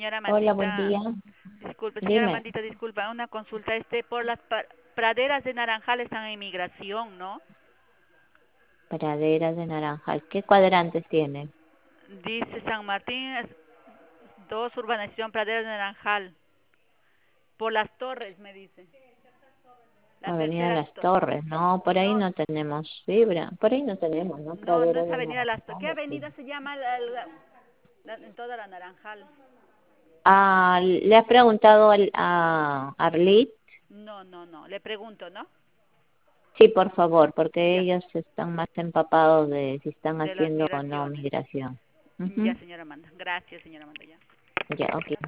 Señora Hola, buen Mandita, día. disculpe, señora Dime, Mandita, disculpa, una consulta, por las praderas de Naranjal están en migración, ¿no? praderas de Naranjal. ¿Qué cuadrantes tiene? Dice San Martín, 2 urbanización praderas de Naranjal, por las torres, me dice. La Avenida tercera, Las Torres. No, por ahí no, no tenemos fibra. Por ahí no tenemos, ¿no? no, no Praderas es de Avenida Las Torres. Naranjal. ¿Qué ¿O sí? avenida se llama en toda la Naranjal? Ah, ¿le has preguntado a Arlit? No, no, no, le pregunto, ¿no? Sí, por favor, porque Ya, ellos están más empapados de si están de las haciendo o no migraciones. migración. Ya, Ujú. señora Manda. Gracias, señora Manda, ya. Ya, ok.